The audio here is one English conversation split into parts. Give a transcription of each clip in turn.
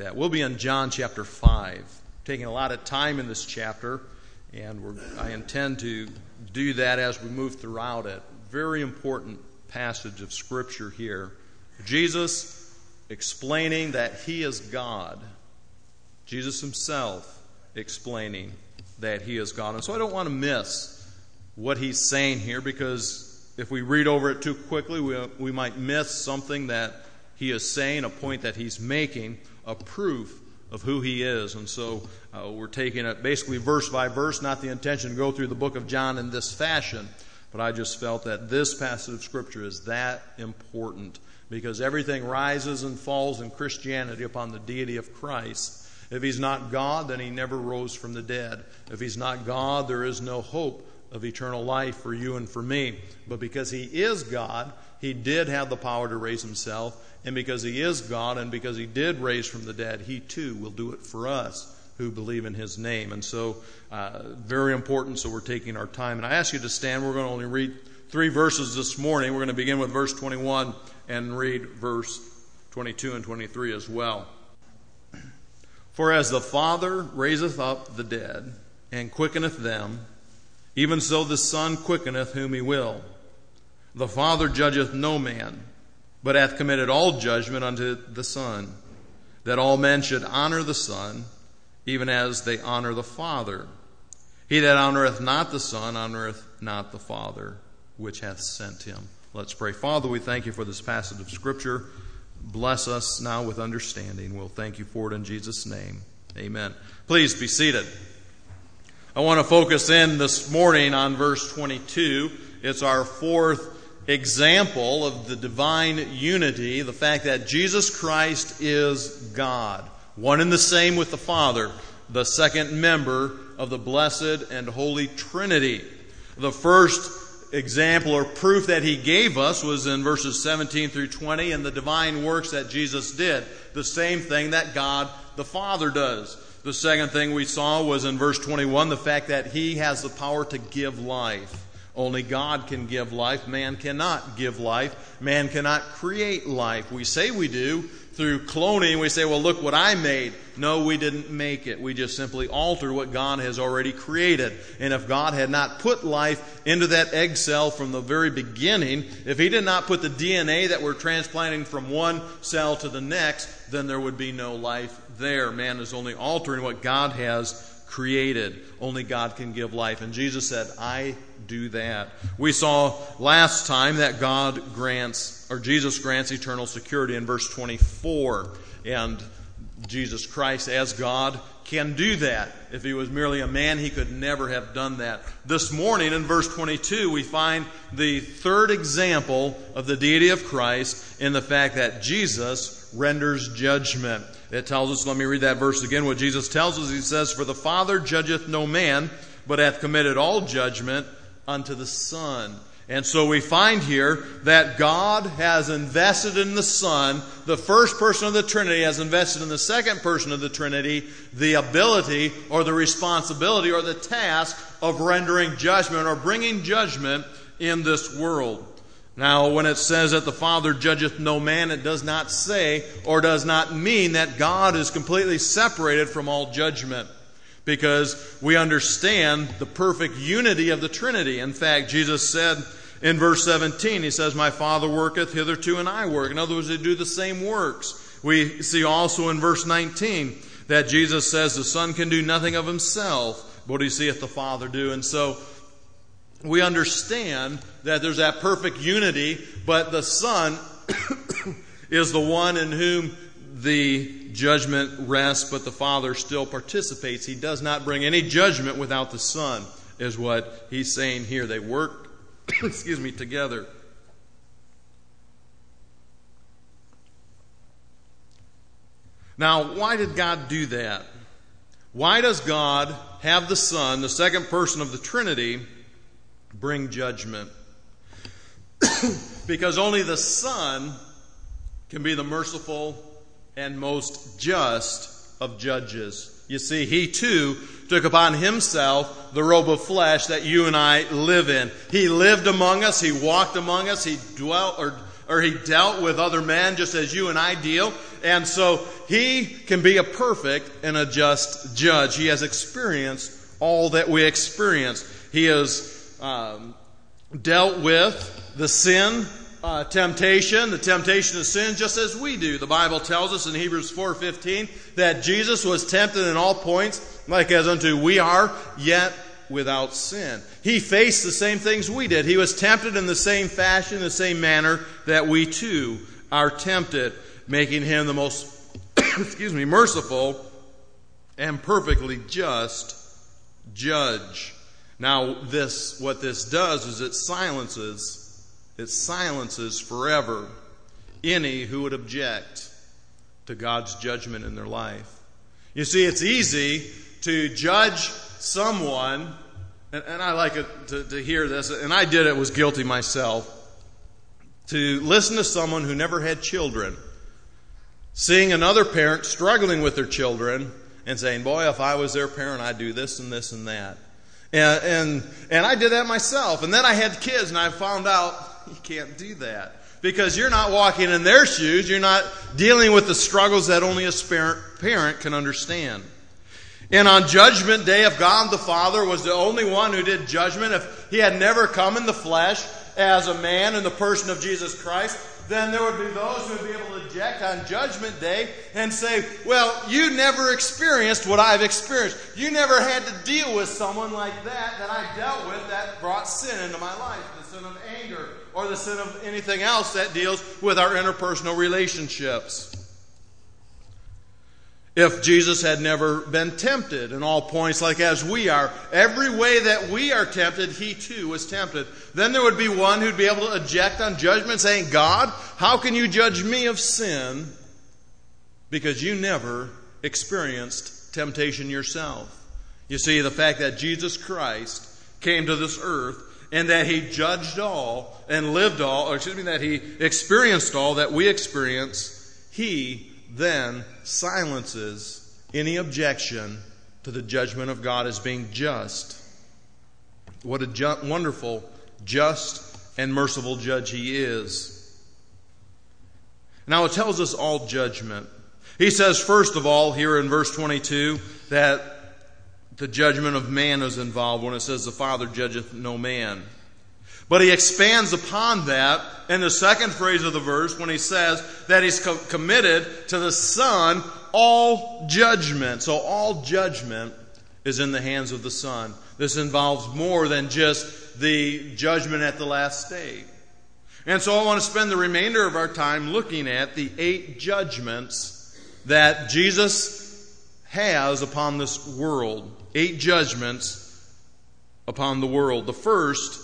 that. We'll be in John chapter 5, taking a lot of time in this chapter, and I intend to do that as we move throughout it. Very important passage of Scripture here. Jesus explaining that He is God. Jesus Himself explaining that He is God. And so I don't want to miss what He's saying here, because if we read over it too quickly, we might miss something that He is saying, a point that He's making, a proof of who He is. And so we're taking it basically verse by verse, not the intention to go through the book of John in this fashion, but I just felt that this passage of Scripture is that important, because everything rises and falls in Christianity upon the deity of Christ. If He's not God, then He never rose from the dead. If He's not God, there is no hope of eternal life for you and for me. But because He is God, He did have the power to raise Himself. And because He is God and because He did raise from the dead, He too will do it for us who believe in His name. And so, very important, so we're taking our time. And I ask you to stand. We're going to only read 3 verses this morning. We're going to begin with verse 21 and read verse 22 and 23 as well. For as the Father raiseth up the dead and quickeneth them, even so the Son quickeneth whom He will. The Father judgeth no man, but hath committed all judgment unto the Son, that all men should honor the Son, even as they honor the Father. He that honoreth not the Son honoreth not the Father, which hath sent Him. Let's pray. Father, we thank You for this passage of Scripture. Bless us now with understanding. We'll thank You for it in Jesus' name. Amen. Please be seated. I want to focus in this morning on verse 22. It's our fourth example of the divine unity, the fact that Jesus Christ is God, one and the same with the Father, the second member of the blessed and holy Trinity. The first example or proof that He gave us was in verses 17 through 20 in the divine works that Jesus did, the same thing that God the Father does. The second thing we saw was in verse 21, the fact that He has the power to give life. Only God can give life. Man cannot give life. Man cannot create life. We say we do through cloning. We say, well, look what I made. No, we didn't make it. We just simply altered what God has already created. And if God had not put life into that egg cell from the very beginning, if He did not put the DNA that we're transplanting from one cell to the next, then there would be no life there. Man is only altering what God has created. Only God can give life. And Jesus said, I do that. We saw last time that Jesus grants eternal security in verse 24. And Jesus Christ as God can do that. If He was merely a man, He could never have done that. This morning in verse 22, we find the third example of the deity of Christ in the fact that Jesus renders judgment. It tells us, let me read that verse again, what Jesus tells us. He says, for the Father judgeth no man, but hath committed all judgment unto the Son. And so we find here that God has invested in the Son, the first person of the Trinity has invested in the second person of the Trinity, the ability or the responsibility or the task of rendering judgment or bringing judgment in this world. Now, when it says that the Father judgeth no man, it does not say or does not mean that God is completely separated from all judgment, because we understand the perfect unity of the Trinity. In fact, Jesus said in verse 17, He says, my Father worketh hitherto and I work. In other words, they do the same works. We see also in verse 19 that Jesus says the Son can do nothing of Himself, but He seeth the Father do. And so we understand that there's that perfect unity, but the Son is the one in whom the judgment rests, but the Father still participates. He does not bring any judgment without the Son, is what He's saying here. They work, together. Now, why did God do that? Why does God have the Son, the second person of the Trinity, bring judgment? Because only the Son can be the merciful and most just of judges. You see, He too took upon Himself the robe of flesh that you and I live in. He lived among us. He walked among us. He dwelt or he dealt with other men just as you and I deal. And so He can be a perfect and a just judge. He has experienced all that we experience. He has dealt with the sin, the temptation of sin, just as we do. The Bible tells us in Hebrews 4:15 that Jesus was tempted in all points, like as unto we are, yet without sin. He faced the same things we did. He was tempted in the same fashion, the same manner that we too are tempted, making him the most merciful and perfectly just judge. Now, what this does is it silences forever any who would object to God's judgment in their life. You see, it's easy to judge someone, and I like it to hear this, and I was guilty myself, to listen to someone who never had children, seeing another parent struggling with their children, and saying, boy, if I was their parent, I'd do this and this and that. And I did that myself. And then I had kids, and I found out you can't do that. Because you're not walking in their shoes. You're not dealing with the struggles that only a parent can understand. And on Judgment Day, if God the Father was the only one who did judgment, if He had never come in the flesh as a man in the person of Jesus Christ, then there would be those who would be able to object on Judgment Day and say, well, you never experienced what I've experienced. You never had to deal with someone like that I dealt with that brought sin into my life, the sin of anger or the sin of anything else that deals with our interpersonal relationships. If Jesus had never been tempted in all points like as we are, every way that we are tempted, He too was tempted. Then there would be one who'd be able to object on judgment saying, God, how can you judge me of sin? Because you never experienced temptation yourself. You see, the fact that Jesus Christ came to this earth and that He judged all and lived all, that He experienced all that we experience, He then silences any objection to the judgment of God as being just. What a wonderful, just, and merciful judge He is. Now it tells us all judgment. He says, first of all, here in verse 22, that the judgment of man is involved when it says the Father judgeth no man. But He expands upon that in the second phrase of the verse when He says that He's committed to the Son all judgment. So all judgment is in the hands of the Son. This involves more than just the judgment at the last day. And so I want to spend the remainder of our time looking at the 8 judgments that Jesus has upon this world. 8 judgments upon the world. The first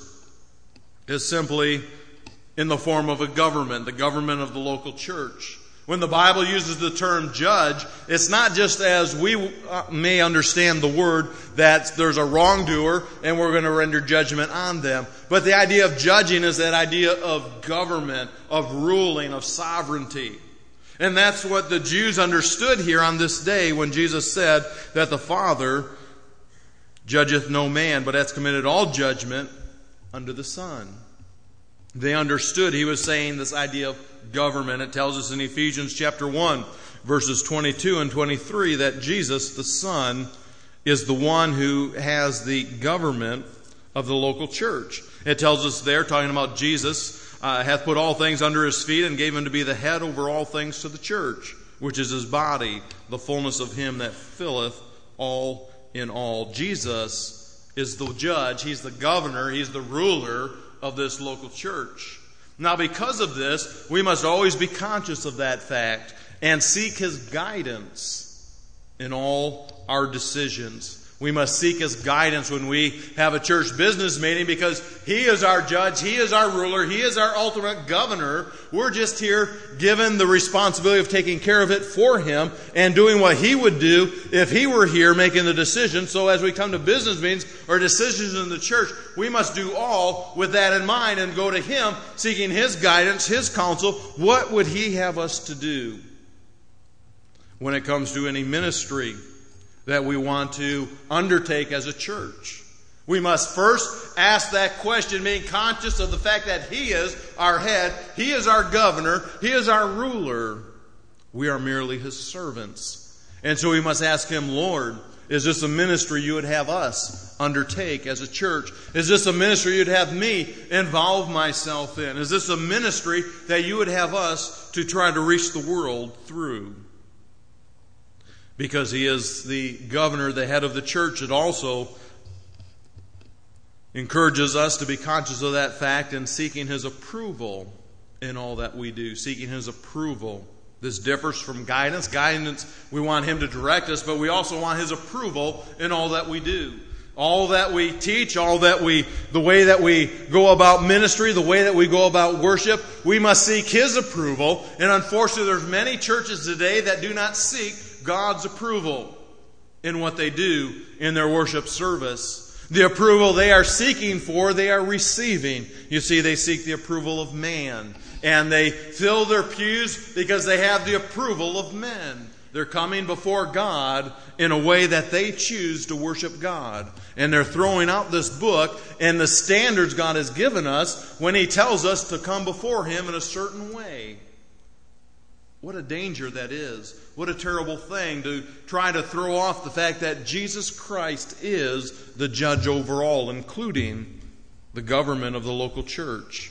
is simply in the form of a government, the government of the local church. When the Bible uses the term judge, it's not just as we may understand the word that there's a wrongdoer and we're going to render judgment on them. But the idea of judging is that idea of government, of ruling, of sovereignty. And that's what the Jews understood here on this day when Jesus said that the Father judgeth no man, but hath committed all judgment under the Son. They understood He was saying this idea of government. It tells us in Ephesians chapter 1, verses 22 and 23, that Jesus, the Son, is the one who has the government of the local church. It tells us there, talking about Jesus, hath put all things under His feet and gave Him to be the head over all things to the church, which is His body, the fullness of Him that filleth all in all. Jesus is the judge, He's the governor, He's the ruler of this local church. Now, because of this, we must always be conscious of that fact and seek His guidance in all our decisions. We must seek His guidance when we have a church business meeting because He is our judge, He is our ruler, He is our ultimate governor. We're just here given the responsibility of taking care of it for Him and doing what He would do if He were here making the decision. So as we come to business meetings or decisions in the church, we must do all with that in mind and go to Him seeking His guidance, His counsel. What would He have us to do when it comes to any ministry that we want to undertake as a church? We must first ask that question, being conscious of the fact that He is our head, He is our governor, He is our ruler. We are merely His servants. And so we must ask Him, Lord, is this a ministry you would have us undertake as a church? Is this a ministry you'd have me involve myself in? Is this a ministry that you would have us to try to reach the world through? Because He is the governor, the head of the church, it also encourages us to be conscious of that fact and seeking His approval in all that we do. Seeking His approval. This differs from guidance. Guidance, we want Him to direct us, but we also want His approval in all that we do. All that we teach, the way that we go about ministry, the way that we go about worship, we must seek His approval. And unfortunately, there's many churches today that do not seek God's approval in what they do in their worship service. The approval they are seeking for, they are receiving. You see, they seek the approval of man. And they fill their pews because they have the approval of men. They're coming before God in a way that they choose to worship God. And they're throwing out this book and the standards God has given us when He tells us to come before Him in a certain way. What a danger that is. What a terrible thing to try to throw off the fact that Jesus Christ is the judge over all, including the government of the local church.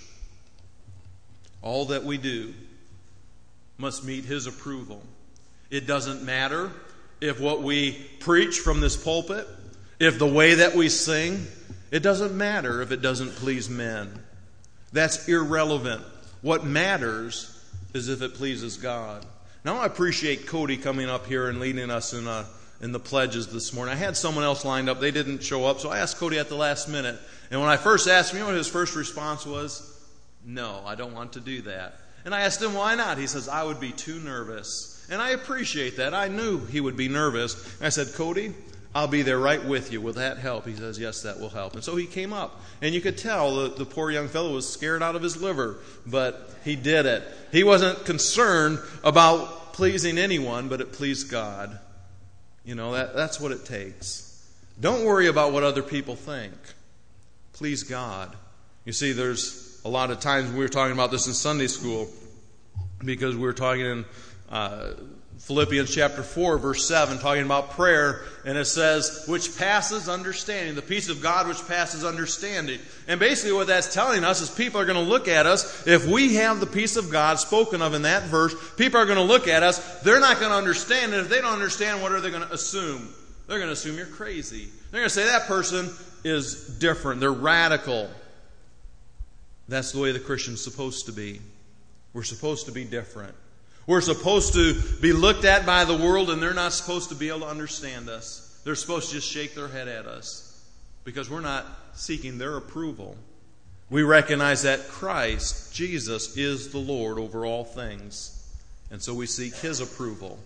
All that we do must meet His approval. It doesn't matter if what we preach from this pulpit, if the way that we sing, it doesn't matter if it doesn't please men. That's irrelevant. What matters is if it pleases God. Now I appreciate Cody coming up here and leading us in the pledges this morning. I had someone else lined up. They didn't show up, so I asked Cody at the last minute. And when I first asked him, you know what his first response was? No, I don't want to do that. And I asked him, why not? He says, I would be too nervous. And I appreciate that. I knew he would be nervous. And I said, Cody, I'll be there right with you. Will that help? He says, yes, that will help. And so he came up. And you could tell the poor young fellow was scared out of his liver. But he did it. He wasn't concerned about pleasing anyone, but it pleased God. You know, that's what it takes. Don't worry about what other people think. Please God. You see, there's a lot of times we were talking about this in Sunday school because we were talking in Philippians chapter 4, verse 7, talking about prayer, and it says, which passes understanding, the peace of God which passes understanding. And basically what that's telling us is people are going to look at us, if we have the peace of God spoken of in that verse, people are going to look at us, they're not going to understand, and if they don't understand, what are they going to assume? They're going to assume you're crazy. They're going to say that person is different, they're radical. That's the way the Christian's supposed to be. We're supposed to be different. We're supposed to be looked at by the world, and they're not supposed to be able to understand us. They're supposed to just shake their head at us because we're not seeking their approval. We recognize that Christ, Jesus, is the Lord over all things, and so we seek His approval.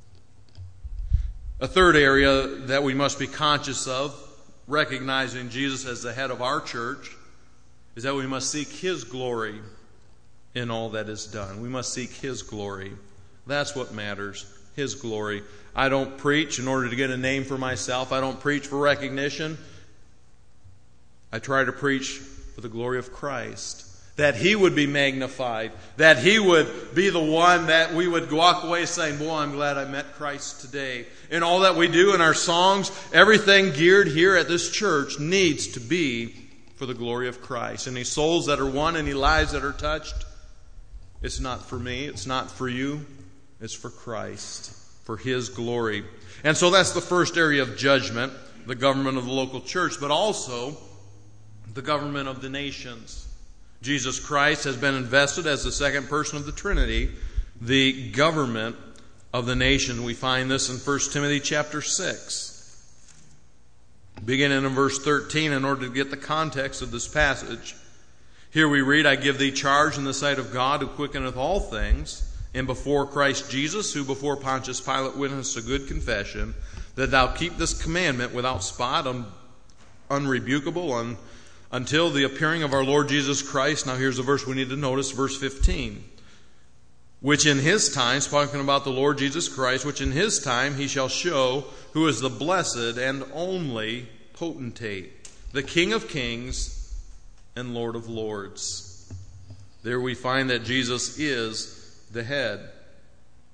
A third area that we must be conscious of, recognizing Jesus as the head of our church, is that we must seek His glory in all that is done. We must seek His glory. That's what matters, His glory. I don't preach in order to get a name for myself. I don't preach for recognition. I try to preach for the glory of Christ. That He would be magnified. That He would be the one that we would walk away saying, boy, I'm glad I met Christ today. In all that we do in our songs, everything geared here at this church needs to be for the glory of Christ. Any souls that are won, any lives that are touched, it's not for me, it's not for you, it's for Christ, for His glory. And so that's the first area of judgment, the government of the local church, but also the government of the nations. Jesus Christ has been invested as the second person of the Trinity, the government of the nation. We find this in 1 Timothy chapter 6. Beginning in verse 13, in order to get the context of this passage. Here we read, I give thee charge in the sight of God who quickeneth all things, and before Christ Jesus, who before Pontius Pilate witnessed a good confession, that thou keep this commandment without spot, unrebukable, until the appearing of our Lord Jesus Christ. Now here's the verse we need to notice, verse 15. Which in His time, speaking about the Lord Jesus Christ, which in His time He shall show who is the blessed and only potentate, the King of kings and Lord of lords. There we find that Jesus is the head.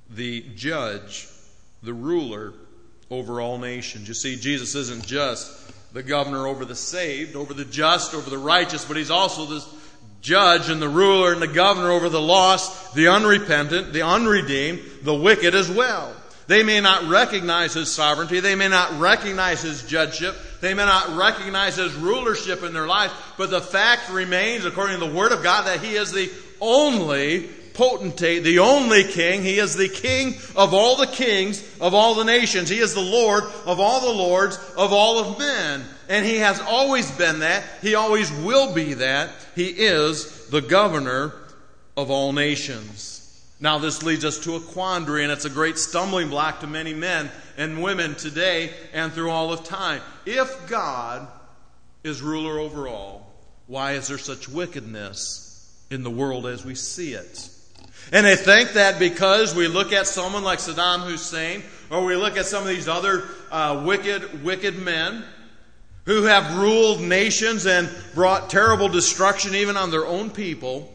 the judge, the ruler over all nations. You see, Jesus isn't just the governor over the saved, over the just, over the righteous, but He's also the judge and the ruler and the governor over the lost, the unrepentant, the unredeemed, the wicked as well. They may not recognize His sovereignty. They may not recognize His judgeship. They may not recognize His rulership in their life. But the fact remains, according to the Word of God, that He is the only potentate, the only king. He is the king of all the kings of all the nations. He is the Lord of all the lords of all of men. And He has always been that. He always will be that. He is the governor of all nations. Now this leads us to a quandary, and it's a great stumbling block to many men and women today and through all of time. If God is ruler over all, why is there such wickedness in the world as we see it? And they think that because we look at someone like Saddam Hussein, or we look at some of these other wicked men who have ruled nations and brought terrible destruction even on their own people,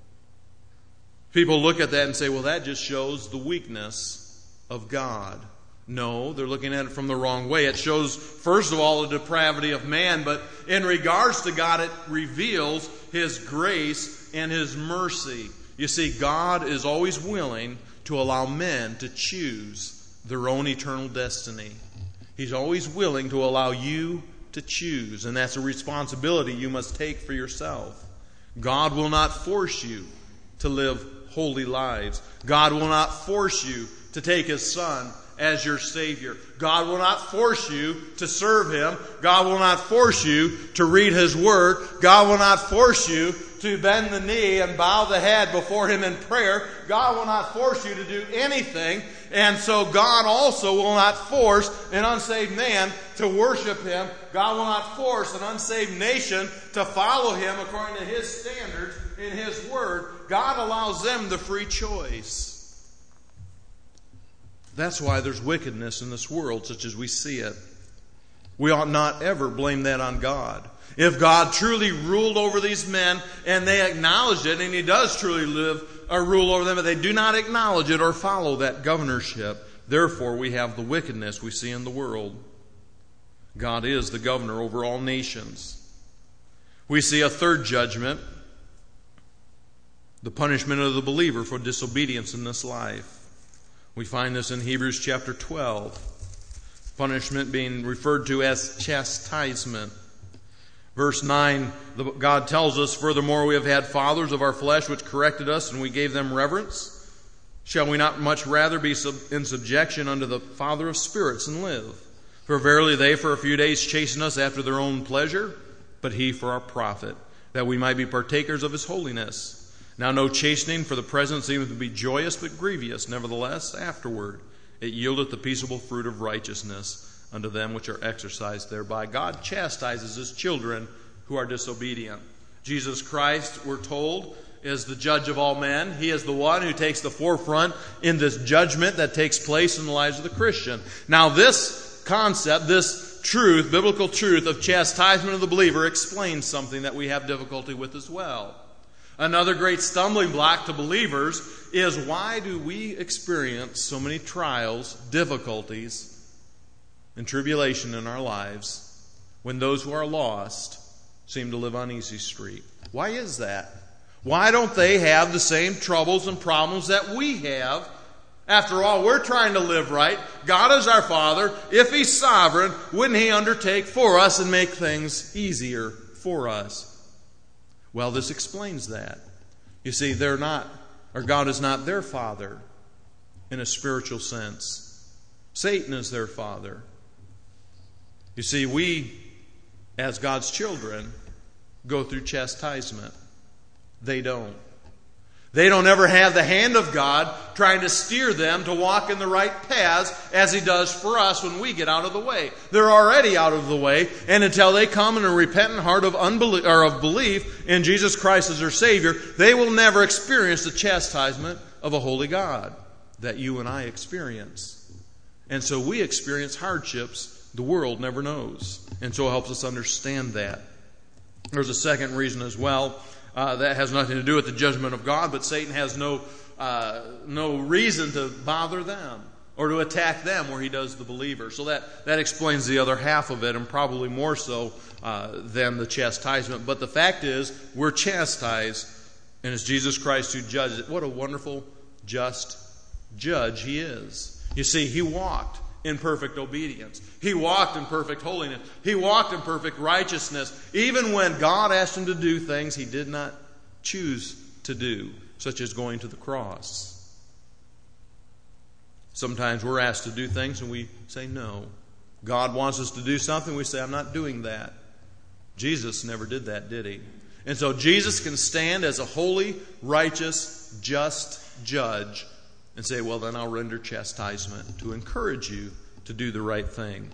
people look at that and say, well, that just shows the weakness of God. No, they're looking at it from the wrong way. It shows, first of all, the depravity of man, but in regards to God, it reveals His grace and His mercy. You see, God is always willing to allow men to choose their own eternal destiny. He's always willing to allow you to choose, and that's a responsibility you must take for yourself. God will not force you to live holy lives. God will not force you to take His Son as your Savior. God will not force you to serve Him. God will not force you to read His Word. God will not force you to bend the knee and bow the head before Him in prayer. God will not force you to do anything. And so God also will not force an unsaved man to worship Him. God will not force an unsaved nation to follow Him according to His standards in His Word. God allows them the free choice. That's why there's wickedness in this world, such as we see it. We ought not ever blame that on God. If God truly ruled over these men and they acknowledged it, and He does truly rule over them, but they do not acknowledge it or follow that governorship, therefore we have the wickedness we see in the world. God is the governor over all nations. We see a third judgment, the punishment of the believer for disobedience in this life. We find this in Hebrews chapter 12. Punishment being referred to as chastisement. Verse 9, God tells us, furthermore, we have had fathers of our flesh which corrected us, and we gave them reverence. Shall we not much rather be in subjection unto the Father of spirits and live? For verily they for a few days chasten us after their own pleasure, but He for our profit, that we might be partakers of His holiness. Now no chastening for the present seemeth to be joyous, but grievous. Nevertheless, afterward it yieldeth the peaceable fruit of righteousness unto them which are exercised thereby. God chastises His children who are disobedient. Jesus Christ, we're told, is the judge of all men. He is the one who takes the forefront in this judgment that takes place in the lives of the Christian. Now this concept, this truth, biblical truth of chastisement of the believer explains something that we have difficulty with as well. Another great stumbling block to believers is, why do we experience so many trials, difficulties, and tribulation in our lives when those who are lost seem to live on easy street? Why is that? Why don't they have the same troubles and problems that we have? After all, we're trying to live right. God is our Father. If He's sovereign, wouldn't He undertake for us and make things easier for us? Well, this explains that. You see, God is not their father in a spiritual sense. Satan is their father. You see, we, as God's children, go through chastisement. They don't. They don't ever have the hand of God trying to steer them to walk in the right paths as He does for us when we get out of the way. They're already out of the way, and until they come in a repentant heart of unbelief or of belief in Jesus Christ as their Savior, they will never experience the chastisement of a holy God that you and I experience. And so we experience hardships the world never knows. And so it helps us understand that. There's a second reason as well. That has nothing to do with the judgment of God, but Satan has no reason to bother them or to attack them where he does the believer. So that explains the other half of it, and probably more so than the chastisement. But the fact is, we're chastised, and it's Jesus Christ who judges it. What a wonderful, just judge he is. You see, he walked in perfect obedience. He walked in perfect holiness. He walked in perfect righteousness, even when God asked him to do things he did not choose to do, such as going to the cross. Sometimes we're asked to do things and we say no. God wants us to do something, we say, I'm not doing that. Jesus never did that, did he? And so Jesus can stand as a holy, righteous, just judge and say, well, then I'll render chastisement to encourage you to do the right thing.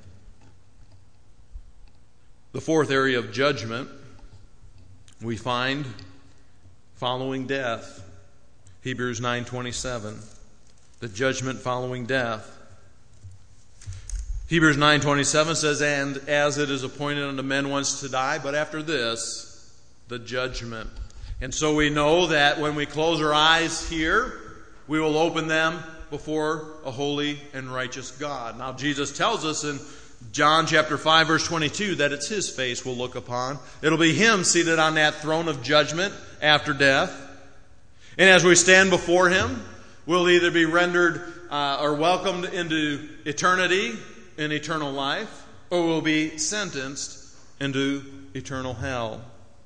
The fourth area of judgment we find following death. Hebrews 9:27. The judgment following death. Hebrews 9:27 says, and as it is appointed unto men once to die, but after this, the judgment. And so we know that when we close our eyes here, we will open them before a holy and righteous God. Now, Jesus tells us in John chapter 5, verse 22, that it's his face we'll look upon. It'll be him seated on that throne of judgment after death. And as we stand before him, we'll either be rendered or welcomed into eternity in eternal life, or we'll be sentenced into eternal hell.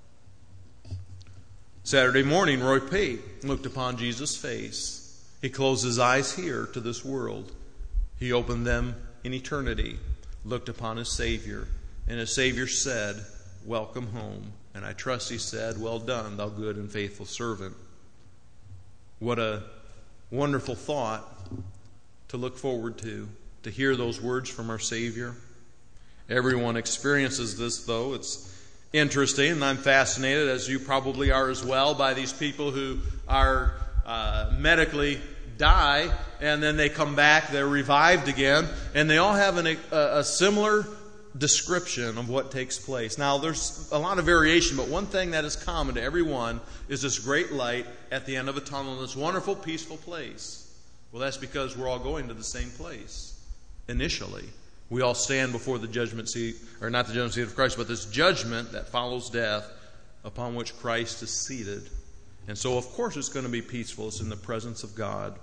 Saturday morning, Roy Pate looked upon Jesus' face. He closed his eyes here to this world. He opened them in eternity, looked upon his Savior, and his Savior said, welcome home. And I trust he said, well done, thou good and faithful servant. What a wonderful thought to look forward to hear those words from our Savior. Everyone experiences this, though. It's interesting, and I'm fascinated, as you probably are as well, by these people who are medically die, and then they come back, they're revived again, and they all have a similar description of what takes place. Now, there's a lot of variation, but one thing that is common to everyone is this great light at the end of a tunnel in this wonderful, peaceful place. Well, that's because we're all going to the same place initially. We all stand before the judgment seat, or not the judgment seat of Christ, but this judgment that follows death upon which Christ is seated. And so, of course, it's going to be peaceful. It's in the presence of God.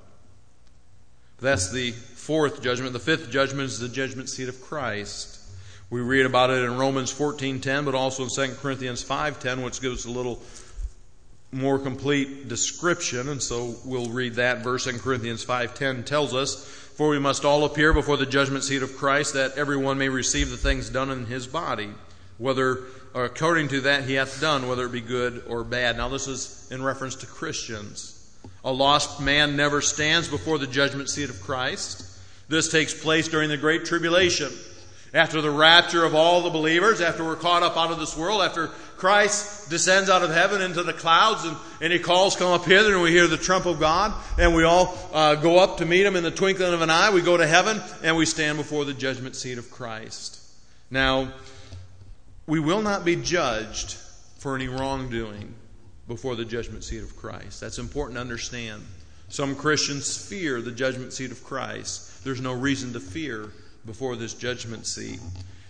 That's the fourth judgment. The fifth judgment is the judgment seat of Christ. We read about it in Romans 14:10, but also in 2 Corinthians 5:10, which gives a little more complete description. And so we'll read that verse. 2 Corinthians 5:10 tells us, for we must all appear before the judgment seat of Christ, that everyone may receive the things done in his body, whether or according to that he hath done, whether it be good or bad. Now this is in reference to Christians. A lost man never stands before the judgment seat of Christ. This takes place during the Great Tribulation. After the rapture of all the believers, after we're caught up out of this world, after Christ descends out of heaven into the clouds and he calls, come up hither, and we hear the trump of God, and we all go up to meet him in the twinkling of an eye. We go to heaven and we stand before the judgment seat of Christ. Now, we will not be judged for any wrongdoing before the judgment seat of Christ. That's important to understand. Some Christians fear the judgment seat of Christ. There's no reason to fear before this judgment seat.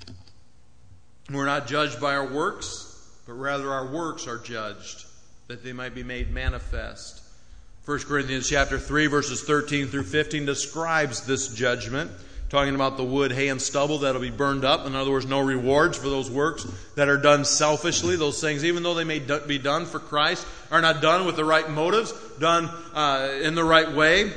We're not judged by our works, but rather our works are judged, that they might be made manifest. 1 Corinthians chapter 3, verses 13 through 15 describes this judgment, talking about the wood, hay, and stubble that will be burned up. In other words, no rewards for those works that are done selfishly. Those things, even though they may be done for Christ, are not done with the right motives, done in the right way.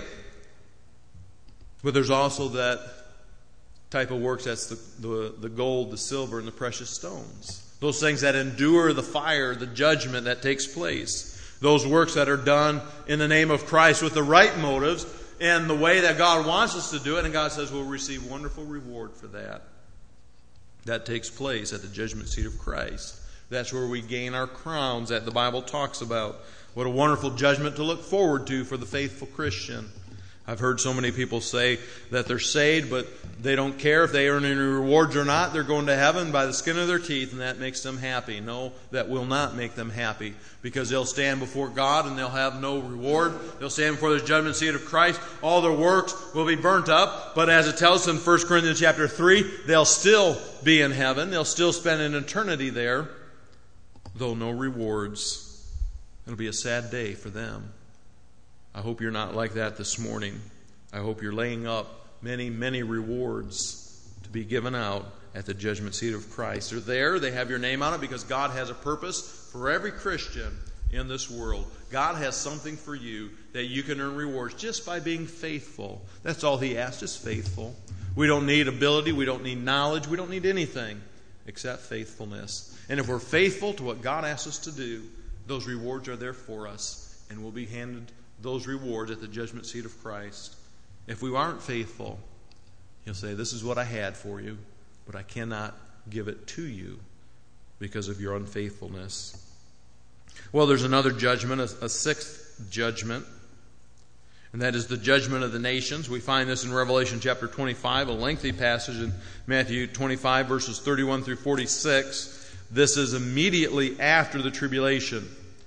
But there's also that type of works, that's the gold, the silver, and the precious stones. Those things that endure the fire, the judgment that takes place. Those works that are done in the name of Christ with the right motives and the way that God wants us to do it. And God says we'll receive wonderful reward for that. That takes place at the judgment seat of Christ. That's where we gain our crowns that the Bible talks about. What a wonderful judgment to look forward to for the faithful Christian. I've heard so many people say that they're saved, but they don't care if they earn any rewards or not. They're going to heaven by the skin of their teeth, and that makes them happy. No, that will not make them happy, because they'll stand before God and they'll have no reward. They'll stand before the judgment seat of Christ. All their works will be burnt up, but as it tells us in 1 Corinthians chapter 3, they'll still be in heaven. They'll still spend an eternity there, though no rewards. It'll be a sad day for them. I hope you're not like that this morning. I hope you're laying up many, many rewards to be given out at the judgment seat of Christ. They're there. They have your name on it because God has a purpose for every Christian in this world. God has something for you that you can earn rewards just by being faithful. That's all He asks, just faithful. We don't need ability. We don't need knowledge. We don't need anything except faithfulness. And if we're faithful to what God asks us to do, those rewards are there for us, and we'll be handed those rewards at the judgment seat of Christ. If we aren't faithful, He'll say, this is what I had for you, but I cannot give it to you because of your unfaithfulness. Well, there's another judgment, a sixth judgment, and that is the judgment of the nations. We find this in Revelation chapter 25, a lengthy passage in Matthew 25, verses 31 through 46. This is immediately after the tribulation.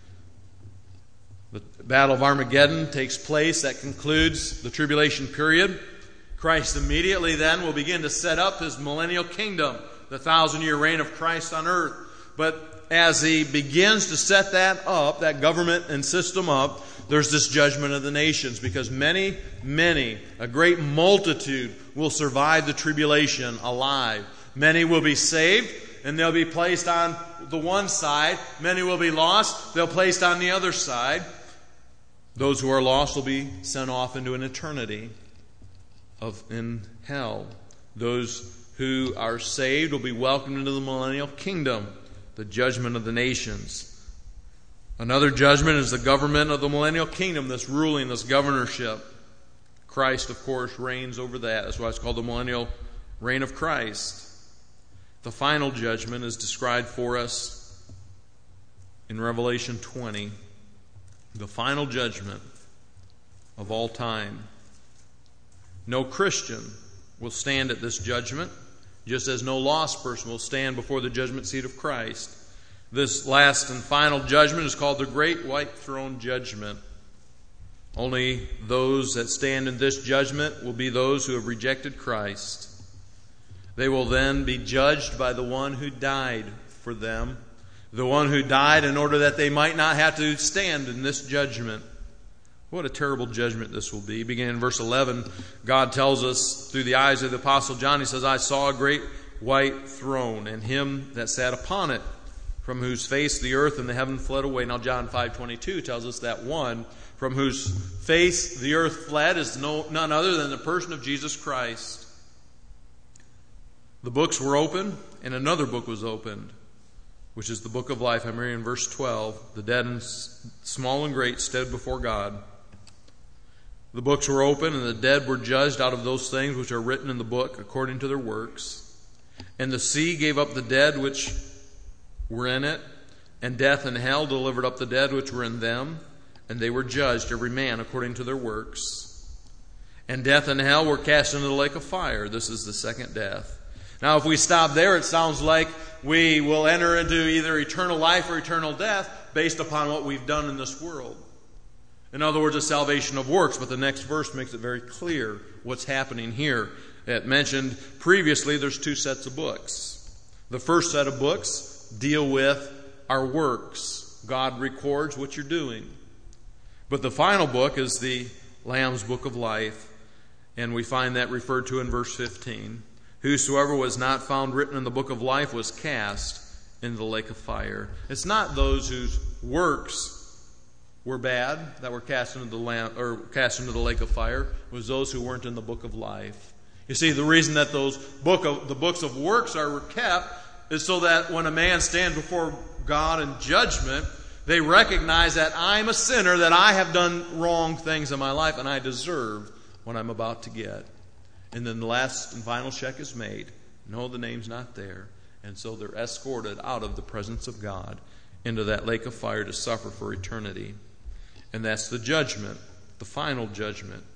The Battle of Armageddon takes place. That concludes the tribulation period. Christ immediately then will begin to set up His millennial kingdom, the 1,000-year reign of Christ on earth. But as He begins to set that up, that government and system up, there's this judgment of the nations, because many, a great multitude will survive the tribulation alive. Many will be saved, and they'll be placed on the one side. Many will be lost. They'll be placed on the other side. Those who are lost will be sent off into an eternity in hell. Those who are saved will be welcomed into the millennial kingdom, the judgment of the nations. Another judgment is the government of the millennial kingdom, this ruling, this governorship. Christ, of course, reigns over that. That's why it's called the millennial reign of Christ. The final judgment is described for us in Revelation 20. The final judgment of all time. No Christian will stand at this judgment, just as no lost person will stand before the judgment seat of Christ. This last and final judgment is called the Great White Throne Judgment. Only those that stand in this judgment will be those who have rejected Christ. They will then be judged by the one who died for them, the one who died in order that they might not have to stand in this judgment. What a terrible judgment this will be. Beginning in verse 11, God tells us through the eyes of the Apostle John, he says, I saw a great white throne, and Him that sat upon it, from whose face the earth and the heaven fled away. Now John 5:22 tells us that one from whose face the earth fled is none other than the person of Jesus Christ. The books were opened, and another book was opened, which is the book of life. I'm reading in verse 12. The dead and small and great stood before God. The books were opened, and the dead were judged out of those things which are written in the book according to their works. And the sea gave up the dead which were in it, and death and hell delivered up the dead which were in them, and they were judged, every man according to their works. And death and hell were cast into the lake of fire. This is the second death. Now, if we stop there, it sounds like we will enter into either eternal life or eternal death based upon what we've done in this world. In other words, a salvation of works. But the next verse makes it very clear what's happening here. It mentioned previously there's two sets of books. The first set of books deal with our works. God records what you're doing. But the final book is the Lamb's Book of Life, and we find that referred to in verse 15. Whosoever was not found written in the book of life was cast into the lake of fire. It's not those whose works were bad that were cast into the lake of fire. It was those who weren't in the book of life. You see, the reason that the books of works are kept is so that when a man stands before God in judgment, they recognize that I'm a sinner, that I have done wrong things in my life, and I deserve what I'm about to get. And then the last and final check is made. No, the name's not there. And so they're escorted out of the presence of God into that lake of fire to suffer for eternity. And that's the judgment, the final judgment,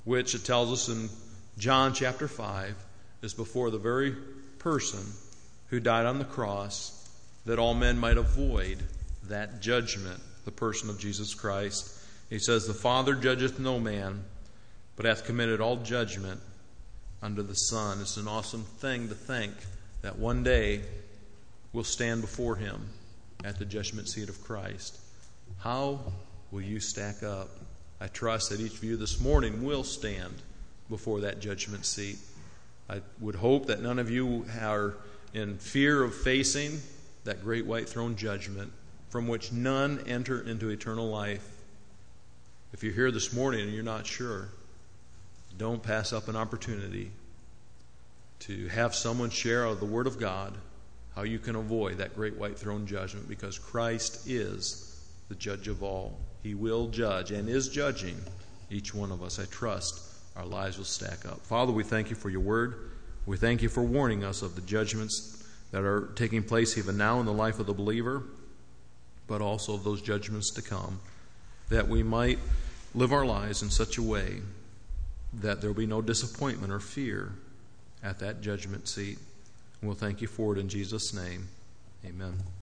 which it tells us in John chapter 5 is before the very person who died on the cross, that all men might avoid that judgment, the person of Jesus Christ. He says, "The Father judgeth no man, but hath committed all judgment unto the Son." It's an awesome thing to think that one day we'll stand before Him at the judgment seat of Christ. How will you stack up? I trust that each of you this morning will stand before that judgment seat. I would hope that none of you are in fear of facing that great white throne judgment from which none enter into eternal life. If you're here this morning and you're not sure, don't pass up an opportunity to have someone share out of the Word of God how you can avoid that great white throne judgment, because Christ is the judge of all. He will judge and is judging each one of us. I trust our lives will stack up. Father, we thank you for your word. We thank you for warning us of the judgments that are taking place even now in the life of the believer, but also of those judgments to come, that we might live our lives in such a way that there will be no disappointment or fear at that judgment seat. And we'll thank you for it in Jesus' name. Amen.